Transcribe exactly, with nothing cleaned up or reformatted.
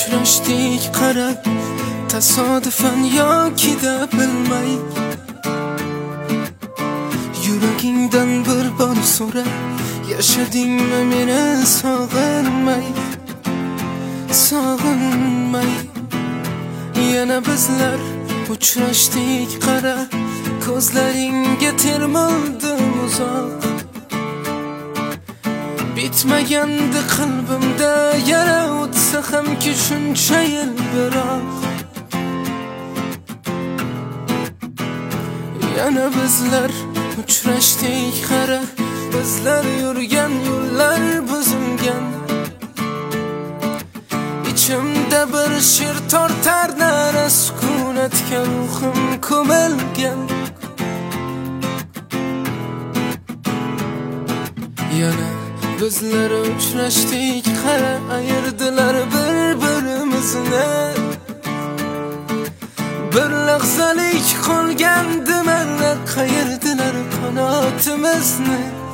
uchrashdik qara, tasodifan yoki da bilmay. Yuragingdan bir bor so'ra, yashadingmi meni sog'inmay, sog'inmay. Yana bizlar uchrashdik qara, ko'zlaringga termildim uzoq. Bitmagandi qalbimda yara, o'tsa hamki shuncha yil biroq. Yana bizlar uchrashdik qara, bizlar yurgan yo'llar buzilgan. Ichimda bir shir tortar nara, sukunatga ruhim ko'milgan. Yana bizlar uchrashdik qara, ayirdilar bir-birimizni. Bir lahzalik qolgandi mana, qayirdilar qanotimizni.